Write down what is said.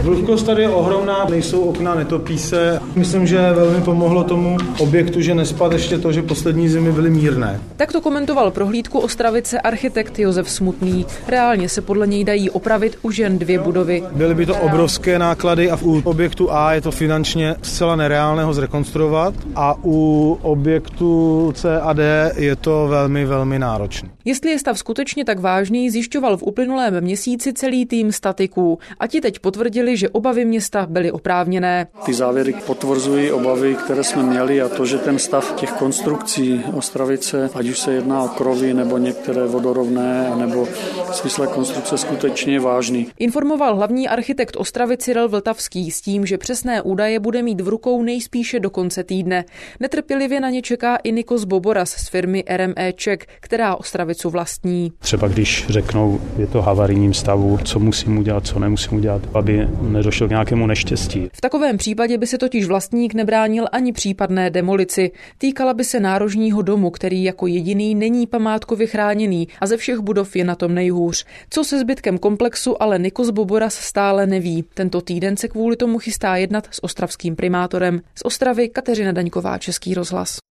Vlhkost tady je ohromná, nejsou okna, netopí se. Myslím, že velmi pomohlo tomu objektu, že nespad ještě to, že poslední zimy byly mírné. Tak to komentoval prohlídku Ostravice architekt Josef Smutný. Reálně se podle něj dají opravit už jen 2 budovy. Byly by to obrovské náklady a u objektu A je to finančně zcela nereálné ho zrekonstruovat a u objektu C a D je to velmi, velmi náročné. Jestli je stav skutečně tak vážný, zjišťoval v uplynulém měsíci celý tým statiků a ti teď potvrdili, že obavy města byly oprávněné. Ty závěry potvrzují obavy, které jsme měli, a to, že ten stav těch konstrukcí Ostravice, ať už se jedná o krovy nebo některé vodorovné, nebo svislé konstrukce, skutečně je vážný. Informoval hlavní architekt Ostravy Cyril Vltavský s tím, že přesné údaje bude mít v rukou nejspíše do konce týdne. Netrpělivě na ně čeká i Nikos Boboras z firmy RME Czech, která Ostravicu vlastní. Třeba když řeknou, je to havarijním stavu, co musím udělat, co nemusím udělat, aby nedošlo k nějakému neštěstí. V takovém případě by se totiž vlastník nebránil ani případné demolici. Týkala by se nárožního domu, který jako jediný není památkově chráněný a ze všech budov je na tom nejhůř. Co se zbytkem komplexu, ale Nikos Boboras stále neví. Tento týden se kvůli tomu chystá jednat s ostravským primátorem. Z Ostravy Kateřina Daňková, Český rozhlas.